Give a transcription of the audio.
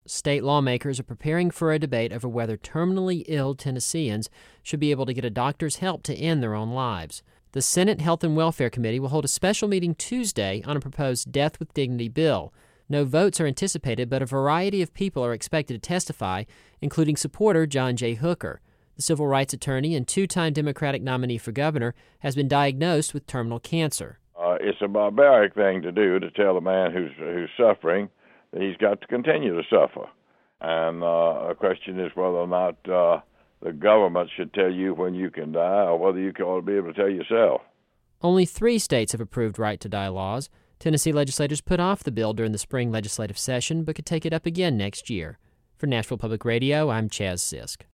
State lawmakers are preparing for a debate over whether terminally ill Tennesseans should be able to get a doctor's help to end their own lives. The Senate Health and Welfare Committee will hold a special meeting Tuesday on a proposed Death with Dignity bill. No votes are anticipated, but a variety of people are expected to testify, including supporter John J. Hooker. The civil rights attorney and two-time Democratic nominee for governor has been diagnosed with terminal cancer. It's a barbaric thing to do, to tell a man who's suffering that he's got to continue to suffer. And the question is whether or not the government should tell you when you can die, or whether you ought to be able to tell yourself. Only 3 states have approved right-to-die laws. Tennessee legislators put off the bill during the spring legislative session, but could take it up again next year. For Nashville Public Radio, I'm Chaz Sisk.